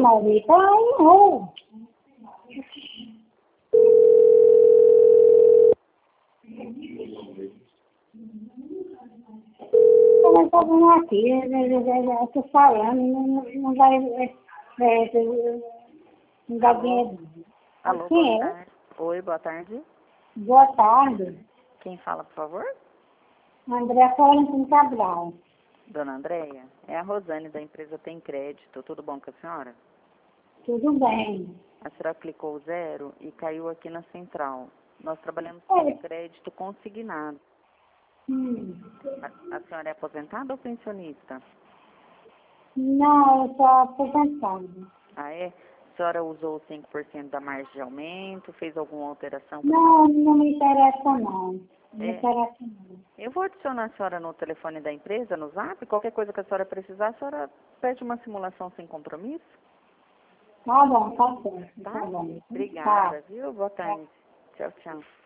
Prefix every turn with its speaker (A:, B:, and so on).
A: Marita, ai, não. Ela está vendo aqui, eu estou falando, não vai, não dá
B: Alô?
A: dinheiro.
B: Alô,
A: Quem
B: boa
A: é?
B: tarde. Oi, boa tarde.
A: Boa tarde.
B: Quem fala, por favor?
A: André Florentino Cabral.
B: Dona Andréia, é a Rosane da empresa Tem Crédito. Tudo bom com a senhora?
A: Tudo bem.
B: A senhora clicou 0 e caiu aqui na central. Nós trabalhamos
A: É.
B: com crédito consignado. A senhora é aposentada ou pensionista?
A: Não, eu sou aposentada.
B: Ah, é? A senhora usou 5% da margem de aumento? Fez alguma alteração?
A: Não, não me interessa não. Não me
B: É.
A: interessa não.
B: Eu vou adicionar a senhora no telefone da empresa, no Zap. Qualquer coisa que a senhora precisar, a senhora pede uma simulação sem compromisso.
A: Tá bom, tá certo.
B: Tá?
A: Tá bom.
B: Obrigada,
A: Tá.
B: viu? Boa tarde. Tchau, tchau.